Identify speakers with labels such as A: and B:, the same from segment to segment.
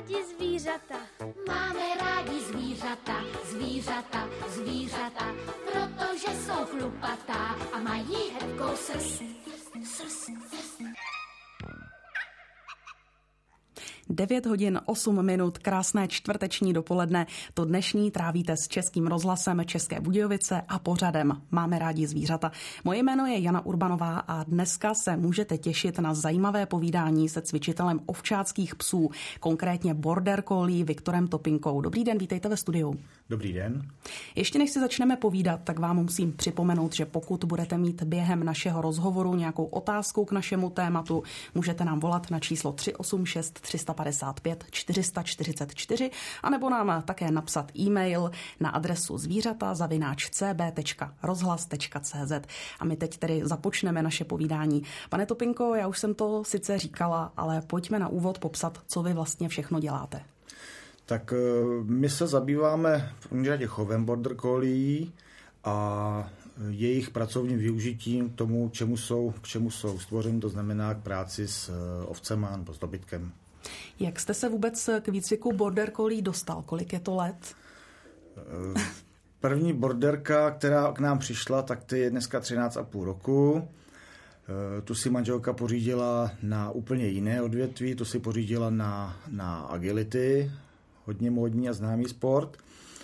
A: rádi zvířata.
B: Máme rádi zvířata, zvířata, zvířata, protože jsou chlupatá a mají hebkou srst.
C: 9 hodin 8 minut, krásné čtvrteční dopoledne. To dnešní trávíte s Českým rozhlasem České Budějovice a pořadem Máme rádi zvířata. Moje jméno je Jana Urbanová a dneska se můžete těšit na zajímavé povídání se cvičitelem ovčáckých psů, konkrétně border collie Viktorem Topinkou. Dobrý den, vítejte ve studiu.
D: Dobrý den.
C: Ještě než si začneme povídat, tak vám musím připomenout, že pokud budete mít během našeho rozhovoru nějakou otázku k našemu tématu, můžete nám volat na číslo 386 355 444 anebo nám také napsat e-mail na adresu zvířata@cb.rozhlas.cz. A my teď tedy započneme naše povídání. Pane Topinko, já už jsem to sice říkala, ale pojďme na úvod popsat, co vy vlastně všechno děláte.
D: Tak my se zabýváme v první řadě chovem border collie a jejich pracovním využitím k tomu, k čemu jsou stvořeny, to znamená k práci s ovcema nebo s dobytkem.
C: Jak jste se vůbec k výcviku border collie dostal? Kolik je to let?
D: První borderka, která k nám přišla, tak to je dneska 13,5 roku. Tu si manželka pořídila na úplně jiné odvětví, tu si pořídila na agility, hodně módní a známý sport.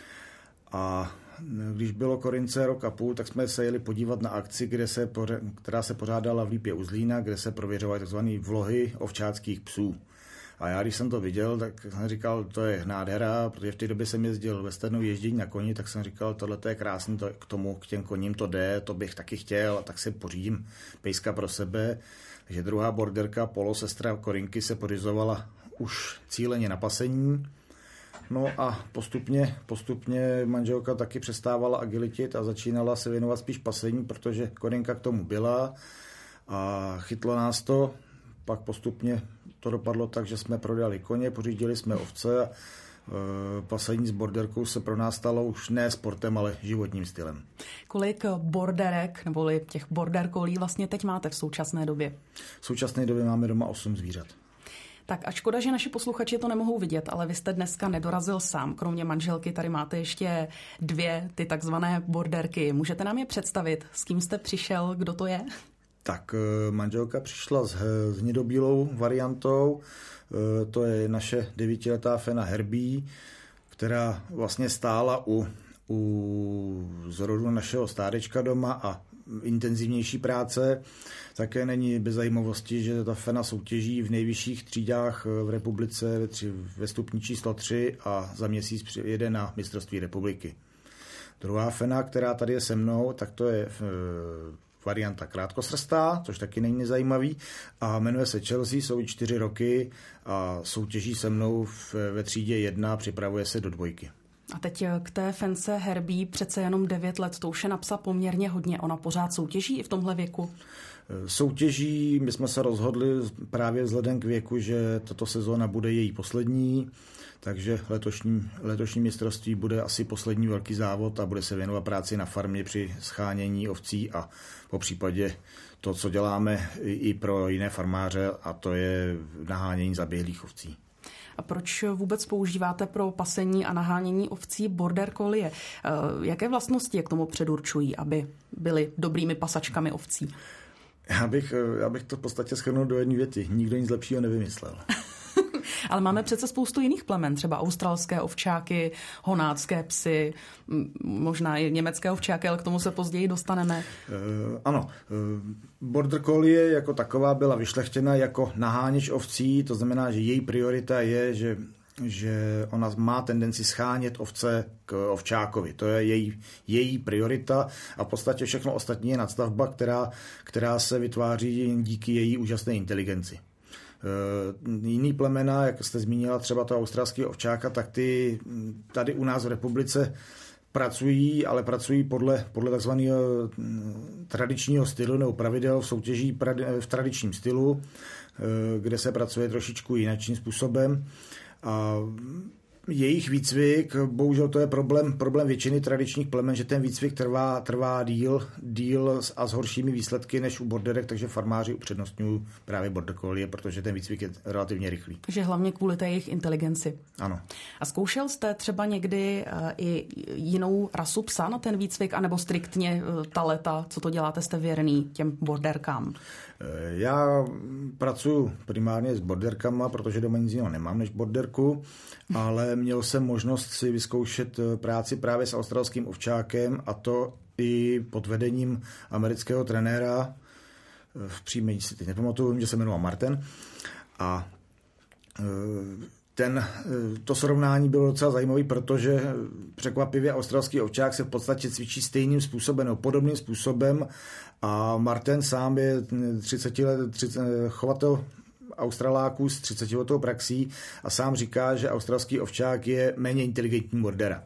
D: A když bylo Korince rok a půl, tak jsme se jeli podívat na akci, která se pořádala v Lípě u Zlína, kde se prověřovaly tzv. Vlohy ovčáckých psů. A já, když jsem to viděl, tak jsem říkal, to je nádhera, protože v té době jsem jezdil westernový ježdění na koni, tak jsem říkal, tohle je krásný, k těm koním to jde, to bych taky chtěl, a tak si pořídím pejska pro sebe. Takže druhá borderka, polosestra Korinky, se pořizovala už cíleně na pasení. No a postupně manželka taky přestávala agilitit a začínala se věnovat spíš pasení, protože Korinka k tomu byla a chytlo nás to. Pak postupně to dopadlo tak, že jsme prodali koně, pořídili jsme ovce a pasení s borderkou se pro nás stalo už ne sportem, ale životním stylem.
C: Kolik borderek neboli těch border collie vlastně teď máte v současné době?
D: V současné době máme doma 8 zvířat.
C: Tak a škoda, že naši posluchači to nemohou vidět, ale vy jste dneska nedorazil sám. Kromě manželky tady máte ještě 2 ty takzvané borderky. Můžete nám je představit? S kým jste přišel? Kdo to je?
D: Tak manželka přišla s hnědobílou variantou. To je naše 9letá fena Herbie, která vlastně stála u zrodu našeho stádečka doma a intenzivnější práce. Také není bez zajímavosti, že ta fena soutěží v nejvyšších třídách v republice ve stupni číslo 3 a za měsíc jede na mistrovství republiky. Druhá fena, která tady je se mnou, tak to je varianta krátkosrstá, což taky není nezajímavý, a jmenuje se Chelsea, jsou jí 4 roky a soutěží se mnou ve třídě 1, připravuje se do 2.
C: A teď k té fence Herbie přece jenom 9 let, to už je na psa poměrně hodně. Ona pořád soutěží i v tomhle věku?
D: Soutěží, my jsme se rozhodli právě vzhledem k věku, že tato sezóna bude její poslední, takže letošní mistrovství bude asi poslední velký závod a bude se věnovat práci na farmě při schánění ovcí a po případě to, co děláme i pro jiné farmáře, a to je nahánění zaběhlých ovcí.
C: A proč vůbec používáte pro pasení a nahánění ovcí border collie? Jaké vlastnosti je k tomu předurčují, aby byly dobrými pasačkami ovcí?
D: Já bych to v podstatě shrnul do jedné věty. Nikdo nic lepšího nevymyslel.
C: Ale máme přece spoustu jiných plemen, třeba australské ovčáky, honácké psy, možná i německé ovčáky, ale k tomu se později dostaneme.
D: Ano, border collie jako taková byla vyšlechtěna jako naháněč ovcí, to znamená, že její priorita je, že ona má tendenci schánět ovce k ovčákovi. To je její priorita a v podstatě všechno ostatní je nadstavba, která se vytváří díky její úžasné inteligenci. Jiný plemena, jak jste zmínila, třeba toho australského ovčáka, tak ty tady u nás v republice pracují, ale pracují podle takzvaného tradičního stylu nebo pravidel, soutěží v tradičním stylu, kde se pracuje trošičku jiným způsobem. A jejich výcvik, bohužel to je problém většiny tradičních plemen, že ten výcvik trvá díl a s horšími výsledky než u borderek, takže farmáři upřednostňují právě border collie, protože ten výcvik je relativně rychlý.
C: Takže hlavně kvůli té jejich inteligenci.
D: Ano.
C: A zkoušel jste třeba někdy i jinou rasu psa na ten výcvik, anebo striktně ta leta, co to děláte, jste věrný těm borderkám?
D: Já pracuji primárně s borderkama, protože doma nic jiného nemám než borderku, ale měl jsem možnost si vyzkoušet práci právě s australským ovčákem, a to i pod vedením amerického trenéra. V příjmení si teď nepamatuju, že se jmenoval Martin. A to srovnání bylo docela zajímavé, protože překvapivě australský ovčák se v podstatě cvičí stejným způsobem nebo podobným způsobem, a Martin sám je 30 let chovatel Australáků s 30letou praxí a sám říká, že australský ovčák je méně inteligentní bordera.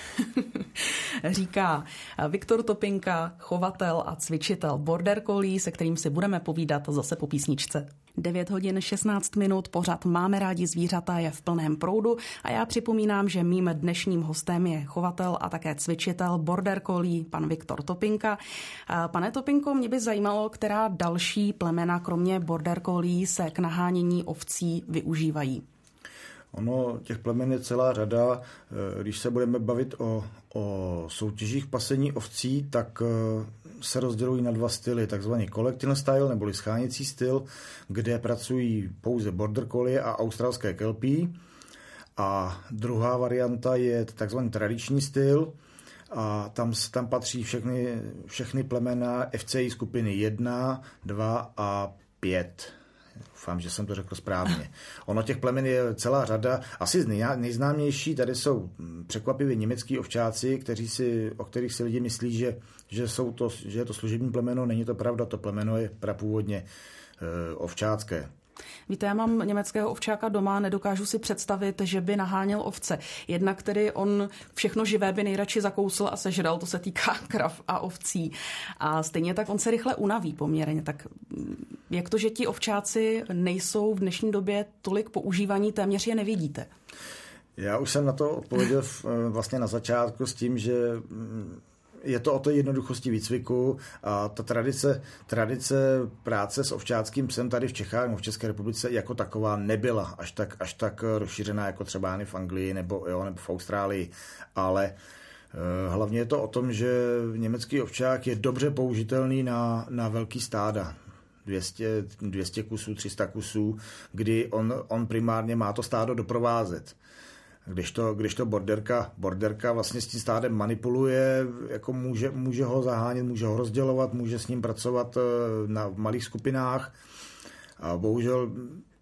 C: Říká Viktor Topinka, chovatel a cvičitel border collie, se kterým si budeme povídat zase po písničce. 9 hodin 16 minut, pořad Máme rádi zvířata je v plném proudu a já připomínám, že mým dnešním hostem je chovatel a také cvičitel border collie, pan Viktor Topinka. Pane Topinko, mě by zajímalo, která další plemena kromě border collie se k nahánění ovcí využívají.
D: Ono, těch plemen je celá řada. Když se budeme bavit o soutěžích pasení ovcí, tak se rozdělují na dva styly, takzvaný collecting style neboli scháněcí styl, kde pracují pouze border collie a australské kelpie. A druhá varianta je takzvaný tradiční styl, a tam patří všechny plemena FCI skupiny 1, 2 a 5. Doufám, že jsem to řekl správně. Ono těch plemen je celá řada. Asi nejznámější tady jsou překvapivě německý ovčáci, o kterých si lidi myslí, že je to služební plemeno. Není to pravda, to plemeno je prapůvodně ovčácké.
C: Víte, já mám německého ovčáka doma, nedokážu si představit, že by naháněl ovce. Jednak tedy on všechno živé by nejradši zakousl a sežral, to se týká krav a ovcí. A stejně tak on se rychle unaví poměrně. Tak jak to, že ti ovčáci nejsou v dnešní době tolik používaní, téměř je nevidíte?
D: Já už jsem na to odpověděl vlastně na začátku s tím, že je to o té jednoduchosti výcviku a ta tradice práce s ovčáckým psem tady v Čechách, v České republice jako taková nebyla až tak rozšířená jako třeba v Anglii nebo v Austrálii, ale hlavně je to o tom, že německý ovčák je dobře použitelný na velký stáda. 200 kusů, 300 kusů, kdy on primárně má to stádo doprovázet. Když to borderka vlastně s tím stádem manipuluje, jako může ho zahánět, může ho rozdělovat, může s ním pracovat v malých skupinách. A bohužel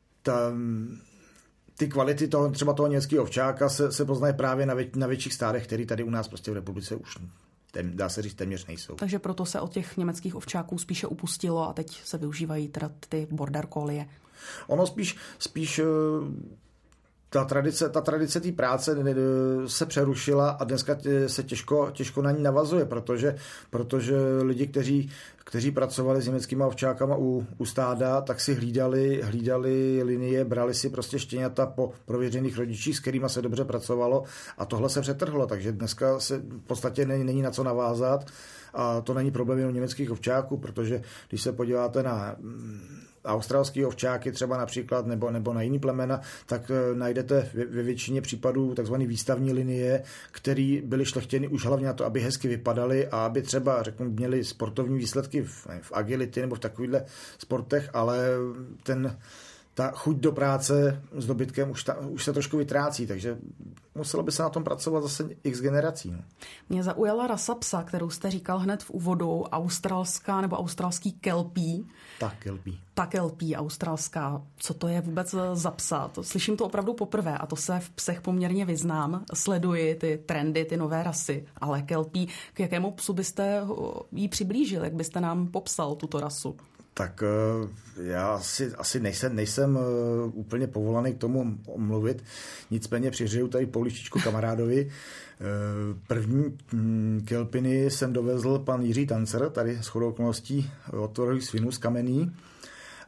D: ty kvality třeba toho německého ovčáka se poznají právě na větších stádech, který tady u nás prostě v republice už dá se říct téměř nejsou. Takže
C: proto se od těch německých ovčáků spíše upustilo a teď se využívají teda ty border collie.
D: Ono spíš ta tradice té práce se přerušila a dneska se těžko na ní navazuje, protože lidi, kteří pracovali s německýma ovčákama u stáda, tak si hlídali linie, brali si prostě štěňata po prověřených rodičích, s kterýma se dobře pracovalo, a tohle se přetrhlo, takže dneska se v podstatě není na co navázat, a to není problém jenom německých ovčáků, protože když se podíváte na australský ovčáky třeba například nebo na jiný plemena, tak najdete ve většině případů takzvané výstavní linie, které byly šlechtěny už hlavně na to, aby hezky vypadaly a aby třeba, měli sportovní výsledky v agility nebo v takovýchhle sportech, ale ta chuť do práce s dobytkem už se trošku vytrácí, takže muselo by se na tom pracovat zase x generací. No.
C: Mě zaujala rasa psa, kterou jste říkal hned v úvodu, australská nebo australský kelpie. Ta kelpie australská. Co to je vůbec za psa? Slyším to opravdu poprvé a to se v psech poměrně vyznám. Sleduji ty trendy, ty nové rasy, ale kelpie, k jakému psu byste jí přiblížil? Jak byste nám popsal tuto rasu?
D: Tak já asi nejsem úplně povolaný k tomu mluvit, nicméně přihřeju tady pouličičku kamarádovi. První kelpiny jsem dovezl pan Jiří Tancer, tady shodou okolností od Tvorových Svinů z Kamení,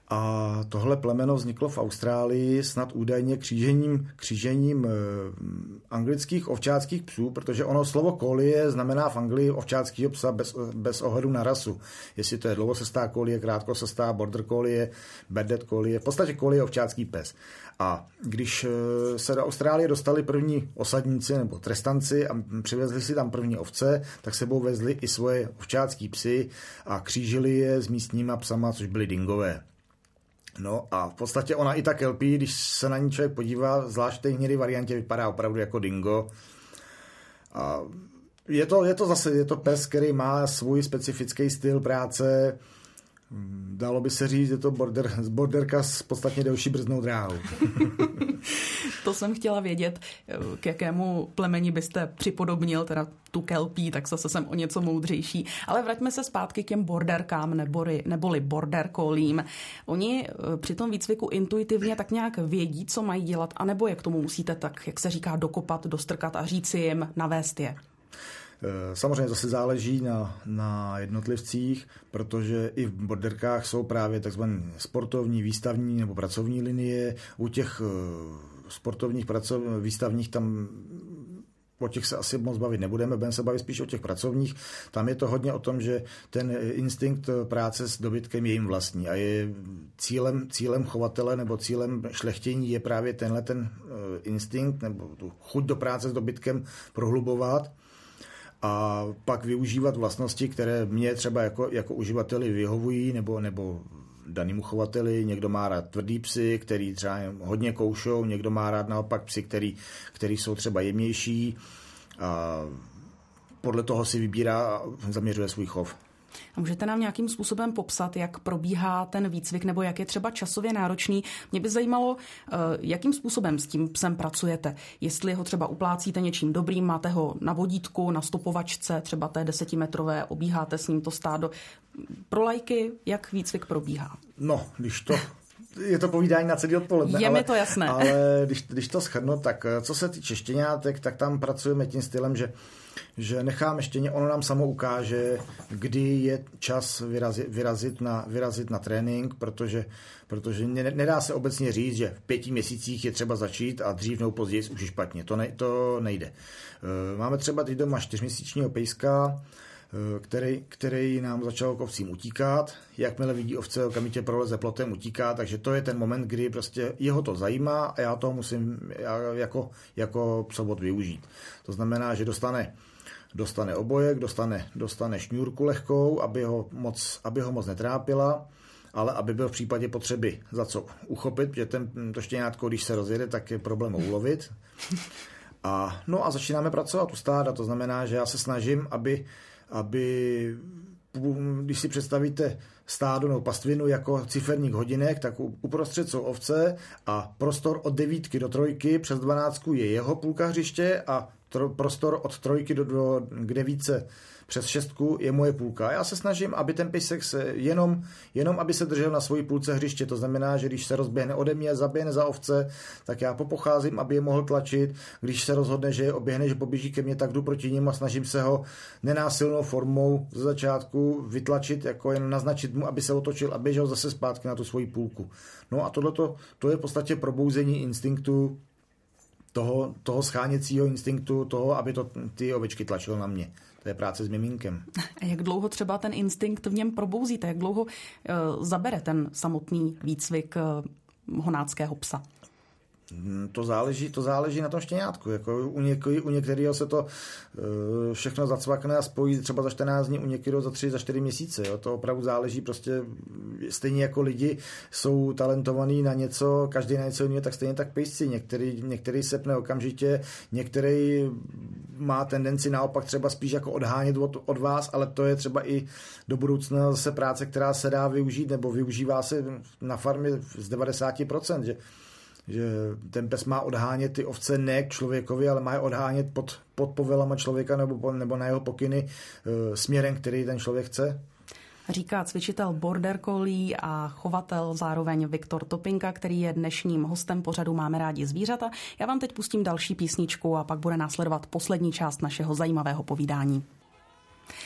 D: A tohle plemeno vzniklo v Austrálii snad údajně křížením anglických ovčáckých psů, protože ono slovo collie znamená v Anglii ovčáckýho psa bez ohledu na rasu. Jestli to je dlouhosestá collie, krátkosestá, border collie, bearded collie, v podstatě collie je ovčácký pes. A když se do Austrálie dostali první osadníci nebo trestanci a přivezli si tam první ovce, tak sebou vezli i svoje ovčácký psy a křížili je s místníma psama, což byly dingové. No a v podstatě ona i ta kelpí, když se na ní člověk podívá, zvlášť v té hnědé variantě vypadá opravdu jako dingo. A je to pes, který má svůj specifický styl práce. Dalo by se říct, je to borderka s podstatně delší brzdnou dráhou.
C: To jsem chtěla vědět, k jakému plemeni byste připodobnil, teda tu kelpí, tak zase jsem o něco moudřejší. Ale vraťme se zpátky k těm borderkám neboli border colliem. Oni při tom výcviku intuitivně tak nějak vědí, co mají dělat, anebo je k tomu musíte tak, jak se říká, dokopat, dostrkat a říci jim, navést je?
D: Samozřejmě zase záleží na jednotlivcích, protože i v borderkách jsou právě takzvané sportovní, výstavní nebo pracovní linie. U těch sportovních, výstavních tam o těch se asi moc bavit budeme se bavit spíš o těch pracovních. Tam je to hodně o tom, že ten instinkt práce s dobytkem je jim vlastní a je cílem chovatele nebo cílem šlechtění je právě tenhle ten instinkt nebo tu chuť do práce s dobytkem prohlubovat a pak využívat vlastnosti, které mě třeba jako uživateli vyhovují nebo danému chovateli. Někdo má rád tvrdý psy, který třeba hodně koušou, někdo má rád naopak psy, který jsou třeba jemnější. A podle toho si vybírá a zaměřuje svůj chov.
C: A můžete nám nějakým způsobem popsat, jak probíhá ten výcvik nebo jak je třeba časově náročný? Mě by zajímalo, jakým způsobem s tím psem pracujete. Jestli ho třeba uplácíte něčím dobrým, máte ho na vodítku, na stopovačce, třeba té 10metrové, obíháte s ním to stádo. Pro laiky, jak výcvik probíhá?
D: No, je to povídání na celý odpoledne.
C: Je mi to jasné.
D: Ale když to shrnu, tak co se týče štěňátek, tak tam pracujeme tím stylem, že necháme štěně, ono nám samo ukáže, kdy je čas vyrazit na trénink, protože nedá se obecně říct, že v 5 měsících je třeba začít a dřív nebo později už je špatně. To nejde. Máme třeba teď doma 4měsíčního pejska, který nám začal k ovcím utíkat. Jakmile vidí ovce, okamžitě proleze plotem, utíká, takže to je ten moment, kdy prostě jeho to zajímá a já toho musím jako psovod využít. To znamená, že dostane obojek, dostane šňůrku lehkou, aby ho moc netrápila, ale aby byl v případě potřeby za co uchopit, protože to štěňátko, když se rozjede, tak je problém ho ulovit. A začínáme pracovat u stáda, to znamená, že já se snažím, aby když si představíte stádo nebo pastvinu jako ciferník hodinek, tak uprostřed jsou ovce a prostor od 9 do 3 přes 12 je jeho půlka hřiště a prostor od 3 k 9 přes 6 je moje půlka. Já se snažím, aby ten pejsek se jenom aby se držel na svojí půlce hřiště. To znamená, že když se rozběhne ode mě, zaběhne za ovce, tak já popocházím, aby je mohl tlačit. Když se rozhodne, že je oběhne, že poběží ke mně, tak jdu proti němu a snažím se ho nenásilnou formou ze začátku vytlačit, jako jen naznačit mu, aby se otočil a běžel zase zpátky na tu svoji půlku. No a to je v podstatě probouzení instinktu toho scháněcího instinktu, toho, aby ty ovečky tlačilo na mě. To je práce s miminkem.
C: A jak dlouho třeba ten instinkt v něm probouzíte? Jak dlouho zabere ten samotný výcvik honáckého psa?
D: To záleží na tom štěňátku. Jako u některého se to všechno zacvakne a spojí třeba za 14 dní, u některého za 3, za 4 měsíce. Jo. To opravdu záleží, prostě stejně jako lidi jsou talentovaní na něco, každý na něco jiného, tak stejně tak pejsci. Některý sepne okamžitě, některý má tendenci naopak třeba spíš jako odhánět od vás, ale to je třeba i do budoucna zase práce, která se dá využít nebo využívá se na farmě z 90%, že ten pes má odhánět ty ovce ne k člověkovi, ale má je odhánět pod povelama člověka nebo na jeho pokyny směrem, který ten člověk chce.
C: Říká cvičitel border collie a chovatel zároveň Viktor Topinka, který je dnešním hostem pořadu Máme rádi zvířata. Já vám teď pustím další písničku a pak bude následovat poslední část našeho zajímavého povídání.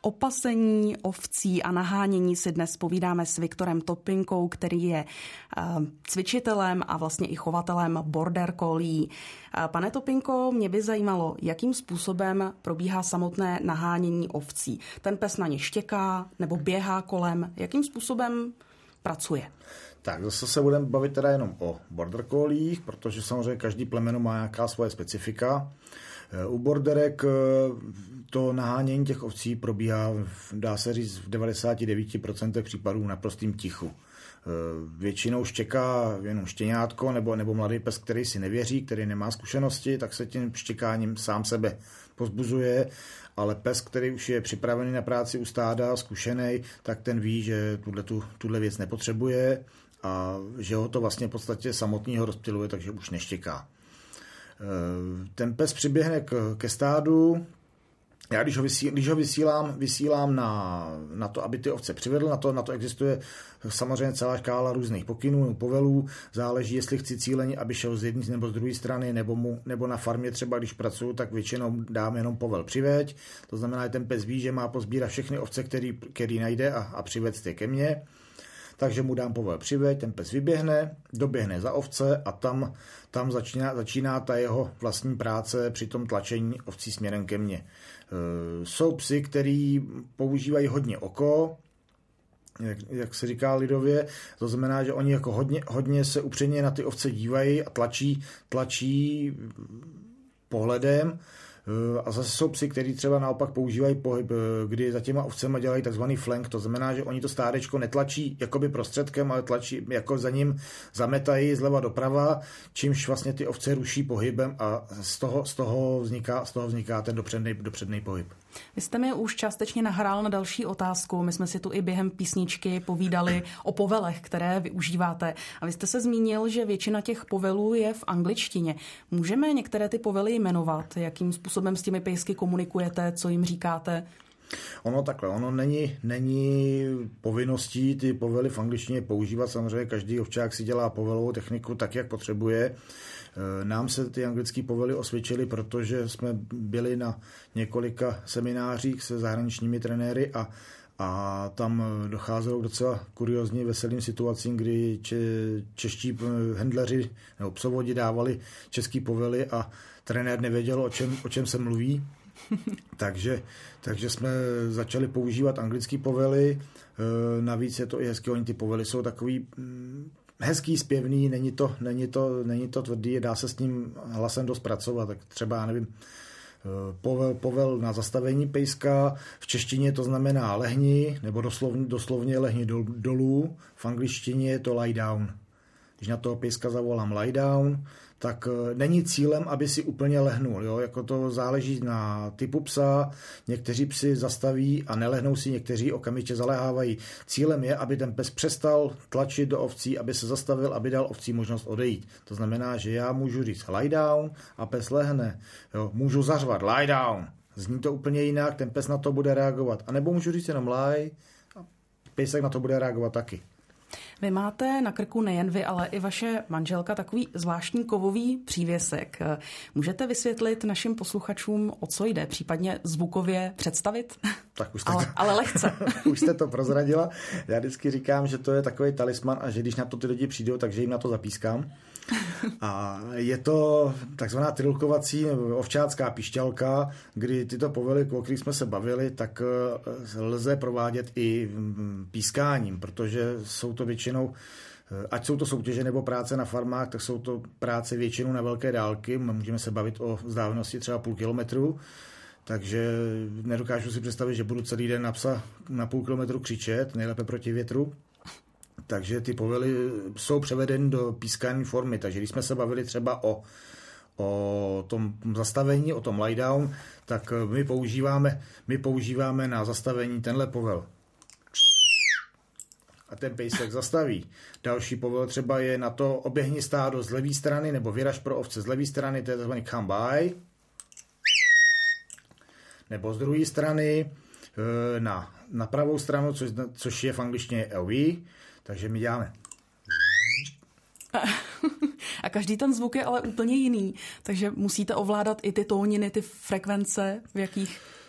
C: O pasení ovcí a nahánění si dnes povídáme s Viktorem Topinkou, který je cvičitelem a vlastně i chovatelem border collie. Pane Topinko, mě by zajímalo, jakým způsobem probíhá samotné nahánění ovcí. Ten pes na ně štěká nebo běhá kolem, jakým způsobem pracuje?
D: Tak zase se budeme bavit teda jenom o border colliích, protože samozřejmě každý plemeno má nějaká svoje specifika. U borderek to nahánění těch ovcí probíhá, dá se říct, v 99% případů v naprostým tichu. Většinou štěká jenom štěňátko nebo mladý pes, který si nevěří, který nemá zkušenosti, tak se tím štěkáním sám sebe pozbuzuje, ale pes, který už je připravený na práci u stáda, zkušený, tak ten ví, že tuhle věc nepotřebuje a že ho to vlastně v podstatě samotného rozptyluje, takže už neštěká. Ten pes přiběhne ke stádu. Já když ho vysílám na to, aby ty ovce přivedl, na to existuje samozřejmě celá škála různých pokynů, povelů, záleží, jestli chci cíleně, aby šel z jedné nebo z druhé strany, nebo na farmě třeba, když pracuju, tak většinou dám jenom povel přiveď, to znamená, že ten pes ví, že má pozbírat všechny ovce, který najde a přivést je ke mně. Takže mu dám povel přiveď, ten pes vyběhne, doběhne za ovce a tam začíná ta jeho vlastní práce při tom tlačení ovcí směrem ke mně. Jsou psy, který používají hodně oko, jak se říká lidově, to znamená, že oni jako hodně se upřeně na ty ovce dívají a tlačí pohledem. A zase jsou psy, kteří třeba naopak používají pohyb, kdy za těma ovcema dělají takzvaný flank, to znamená, že oni to stádečko netlačí jakoby prostředkem, ale tlačí, jako za ním zametají zleva doprava, čímž vlastně ty ovce ruší pohybem a z toho vzniká ten dopřednej pohyb.
C: Vy jste mi už částečně nahrál na další otázku. My jsme si tu i během písničky povídali o povelech, které využíváte. A vy jste se zmínil, že většina těch povelů je v angličtině. Můžeme některé ty povely jmenovat? Jakým způsobem s těmi pejsky komunikujete? Co jim říkáte?
D: Ono není povinností ty povely v angličtině používat. Samozřejmě každý ovčák si dělá povelovou techniku tak, jak potřebuje. Nám se ty anglické povely osvědčily, protože jsme byli na několika seminářích se zahraničními trenéry a tam docházelo k docela kuriózně veselým situacím, kdy čeští handleři nebo psovodi dávali český povely a trenér nevěděl, o čem se mluví. Takže jsme začali používat anglické povely. Navíc je to i hezky, oni ty povely jsou takový hezký, zpěvný, není to tvrdý, dá se s tím hlasem dost pracovat, tak třeba, nevím, povel na zastavení pejska, v češtině to znamená lehni, nebo doslovně lehni dolů, v angličtině je to lie down. Když na toho pejska zavolám lie down, tak není cílem, aby si úplně lehnul. Jo? Jako to záleží na typu psa. Někteří psi zastaví a nelehnou si, někteří okamžitě zaléhávají. Cílem je, aby ten pes přestal tlačit do ovcí, aby se zastavil, aby dal ovcí možnost odejít. To znamená, že já můžu říct lie down a pes lehne. Jo? Můžu zařvat lie down. Zní to úplně jinak, ten pes na to bude reagovat. A nebo můžu říct jenom lie a pejsek na to bude reagovat taky.
C: Vy máte na krku nejen vy, ale i vaše manželka takový zvláštní kovový přívěsek. Můžete vysvětlit našim posluchačům, o co jde, případně zvukově představit?
D: Tak už
C: ale lehce.
D: Už jste to prozradila. Já vždycky říkám, že to je takový talisman a že když na to ty lidi přijdou, takže jim na to zapískám. A je to takzvaná trilkovací ovčácká pišťalka, kdy tyto povely, o kterých jsme se bavili, tak lze provádět i pískáním, protože jsou to většinou, ať jsou to soutěže nebo práce na farmách, tak jsou to práce většinou na velké dálky. Můžeme se bavit o vzdálenosti třeba 0,5 kilometru. Takže nedokážu si představit, že budu celý den na psa na 0,5 kilometru křičet, nejlépe proti větru. Takže ty povely jsou převedeny do pískání formy. Takže když jsme se bavili třeba o tom zastavení, o tom lie down, tak my používáme na zastavení tenhle povel. A ten pejsek zastaví. Další povel třeba je na to oběhni stádo z levé strany, nebo vyraž pro ovce z levé strany, to je tzv. Come by. Nebo z druhé strany na pravou stranu, což je v angličtině LV. Takže my děláme.
C: A každý ten zvuk je ale úplně jiný, takže musíte ovládat i ty tóniny, ty frekvence, v jakých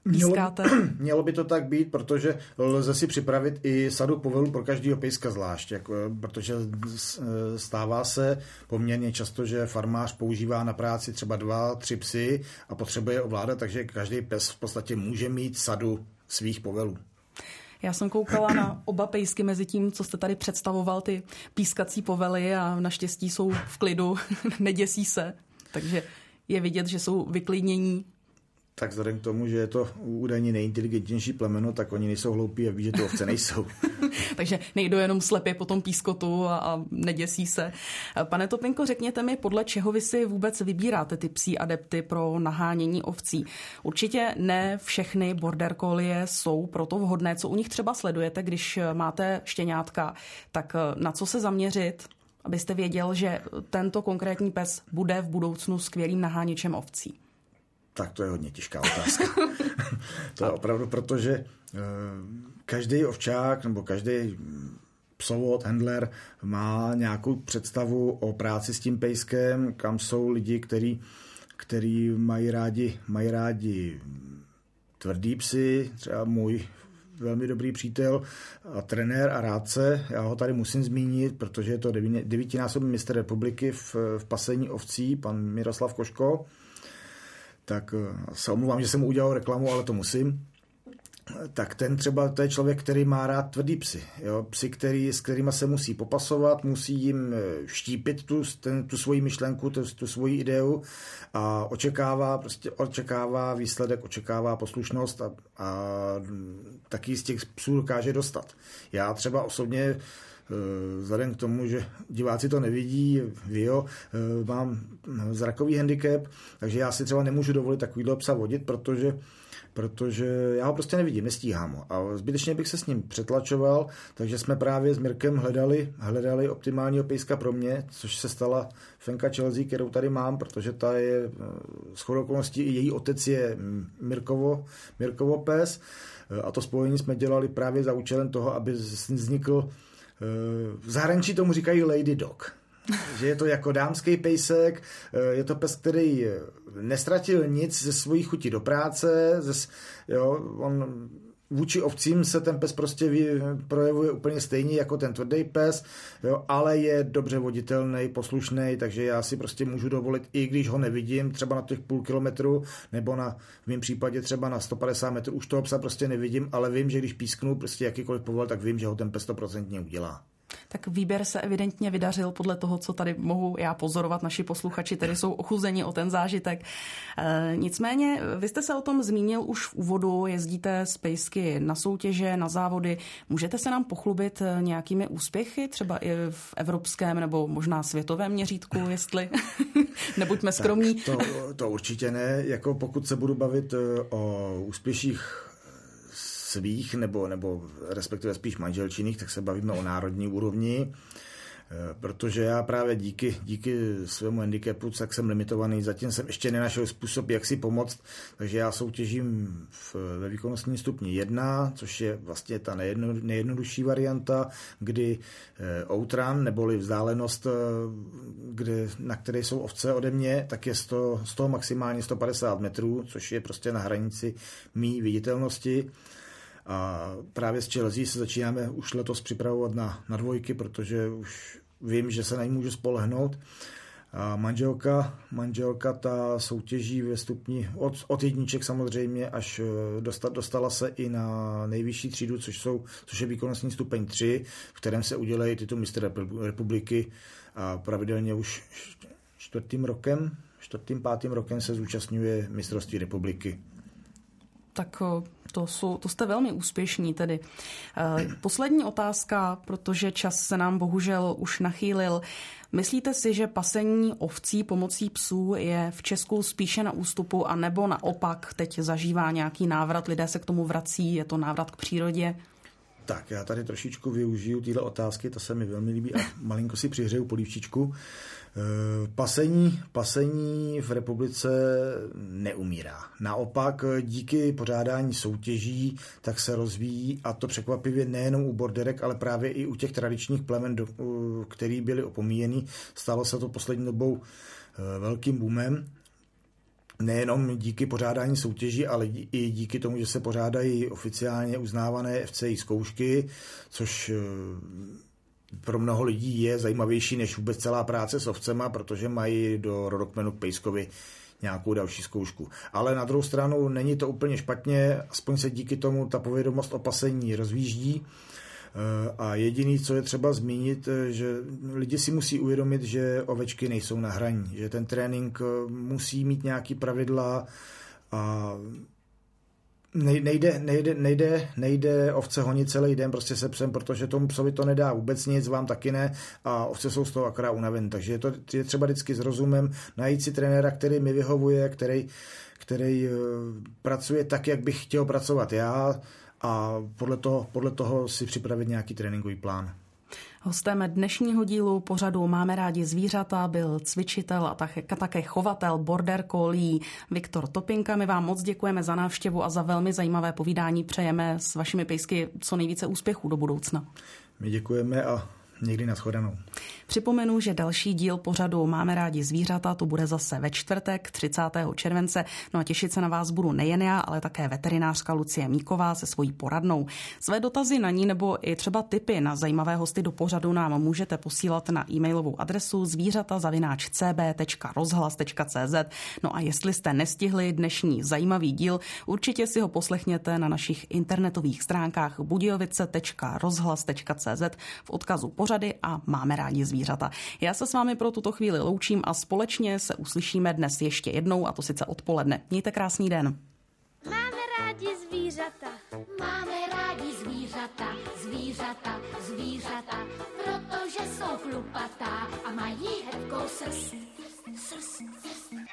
C: pískáte?
D: Mělo by to tak být, protože lze si připravit i sadu povelů pro každého pejska zvlášť, protože stává se poměrně často, že farmář používá na práci třeba 2-3 psy a potřebuje ovládat, takže každý pes v podstatě může mít sadu svých povelů.
C: Já jsem koukala na oba pejsky mezi tím, co jste tady představoval, ty pískací povely, a naštěstí jsou v klidu, neděsí se, takže je vidět, že jsou vyklidnění.
D: Tak vzhledem k tomu, že je to údajně nejinteligentnější plemeno, tak oni nejsou hloupí a ví, že to ovce nejsou.
C: Takže nejdou jenom slepě po tom pískotu a neděsí se. Pane Topinko, řekněte mi, podle čeho vy si vůbec vybíráte ty psí adepty pro nahánění ovcí? Určitě ne všechny border collie jsou proto vhodné. Co u nich třeba sledujete, když máte štěňátka, tak na co se zaměřit, abyste věděl, že tento konkrétní pes bude v budoucnu skvělým naháněčem ovcí?
D: Tak to je hodně těžká otázka. To je opravdu, protože každý ovčák nebo každý psovod, handler má nějakou představu o práci s tím pejskem, kam jsou lidi, kteří mají rádi tvrdý psy, třeba můj velmi dobrý přítel a trenér a rádce. Já ho tady musím zmínit, protože je to 9násobný mistr republiky v pasení ovcí, pan Miroslav Koško. Tak se omluvám, že jsem mu udělal reklamu, ale to musím. Tak ten třeba, to je člověk, který má rád tvrdý psy. Jo? Psy, s kterýma se musí popasovat, musí jim štípit tu svoji myšlenku, tu svoji ideu a očekává výsledek, očekává poslušnost a taky z těch psů dokáže dostat. Já třeba osobně, vzhledem k tomu, že diváci to nevidí, mám zrakový handicap, takže já si třeba nemůžu dovolit takovýhle psa vodit, protože já ho prostě nevidím, nestíhám ho. A zbytečně bych se s ním přetlačoval, takže jsme právě s Mirkem hledali optimálního pejska pro mě, což se stala Fenka Chelsea, kterou tady mám, protože ta je shodou okolností, i její otec je Mirkovo pes, a to spojení jsme dělali právě za účelem toho, aby vznikl, v zahraničí tomu říkají lady dog. Že je to jako dámský pejsek, je to pes, který nestratil nic ze svojí chuti do práce, on vůči ovcím se ten pes prostě projevuje úplně stejně jako ten tvrdý pes, ale je dobře voditelný, poslušný, takže já si prostě můžu dovolit, i když ho nevidím, třeba na těch půl kilometru, nebo v mém případě třeba na 150 metrů, už toho psa prostě nevidím, ale vím, že když písknu prostě jakýkoliv povel, tak vím, že ho ten pes 100% udělá.
C: Tak výběr se evidentně vydařil podle toho, co tady mohu já pozorovat. Naši posluchači tedy jsou ochuzeni o ten zážitek. Nicméně, vy jste se o tom zmínil už v úvodu, jezdíte s pejsky na soutěže, na závody. Můžete se nám pochlubit nějakými úspěchy, třeba i v evropském nebo možná světovém měřítku, jestli nebuďme skromní?
D: To určitě ne. Jako pokud se budu bavit o úspěších svých nebo respektive spíš manželčiných, tak se bavíme o národní úrovni, protože já právě díky svému handicapu, tak jsem limitovaný, zatím jsem ještě nenašel způsob, jak si pomoct, takže já soutěžím ve výkonnostním stupni 1, což je vlastně ta nejjednodušší varianta, kdy outrun, neboli vzdálenost, na které jsou ovce ode mě, tak je z toho maximálně 150 metrů, což je prostě na hranici mý viditelnosti. A právě s Chelsea se začínáme už letos připravovat na dvojky, protože už vím, že se na ní můžu spolehnout. A manželka ta soutěží ve stupni od jedniček samozřejmě, až dostala se i na nejvyšší třídu, což je výkonnostní stupeň 3, v kterém se udělají titul mistr republiky a pravidelně už čtvrtým, pátým rokem se zúčastňuje mistrovství republiky.
C: Tak to jste velmi úspěšní tedy. Poslední otázka, protože čas se nám bohužel už nachýlil. Myslíte si, že pasení ovcí pomocí psů je v Česku spíše na ústupu, anebo naopak teď zažívá nějaký návrat, lidé se k tomu vrací, je to návrat k přírodě?
D: Tak, já tady trošičku využiju tyhle otázky, to se mi velmi líbí a malinko si přihřeju polívčičku. Pasení v republice neumírá. Naopak díky pořádání soutěží tak se rozvíjí, a to překvapivě nejenom u borderek, ale právě i u těch tradičních plemen, který byly opomíjeny. Stalo se to poslední dobou velkým boomem. nejenom díky pořádání soutěží, ale i díky tomu, že se pořádají oficiálně uznávané FCI zkoušky, což pro mnoho lidí je zajímavější než vůbec celá práce s ovcema, protože mají do rodokmenu k pejskovi nějakou další zkoušku. Ale na druhou stranu není to úplně špatně, aspoň se díky tomu ta povědomost o pasení rozvíždí. A jediný, co je třeba zmínit, že lidi si musí uvědomit, že ovečky nejsou na hraní, že ten trénink musí mít nějaký pravidla a nejde ovce honit celý den prostě se psem, protože tomu psovi to nedá vůbec nic, vám taky ne a ovce jsou z toho akorát unaven. Takže je třeba vždycky s rozumem najít si trenéra, který mi vyhovuje, který pracuje tak, jak bych chtěl pracovat já a podle toho si připravit nějaký tréninkový plán.
C: Hostem dnešního dílu pořadu Máme rádi zvířata byl cvičitel a také chovatel border collie Viktor Topinka. My vám moc děkujeme za návštěvu a za velmi zajímavé povídání. Přejeme s vašimi pejsky co nejvíce úspěchů do budoucna.
D: My děkujeme a někdy nashledanou.
C: Připomenu, že další díl pořadu Máme rádi zvířata, to bude zase ve čtvrtek 30. července. No a těšit se na vás budu nejen já, ale také veterinářka Lucie Míková se svojí poradnou. Své dotazy na ní nebo i třeba tipy na zajímavé hosty do pořadu nám můžete posílat na e-mailovou adresu zvířata@cb.rozhlas.cz. No a jestli jste nestihli dnešní zajímavý díl, určitě si ho poslechněte na našich internetových stránkách budějovice.rozhlas.cz v odkazu pořady a Máme rádi zvířata. Já se s vámi pro tuto chvíli loučím a společně se uslyšíme dnes ještě jednou, a to sice odpoledne. Mějte krásný den.
B: Máme rádi zvířata. Máme rádi zvířata, zvířata, zvířata, protože jsou chlupatá a mají hebkou srst.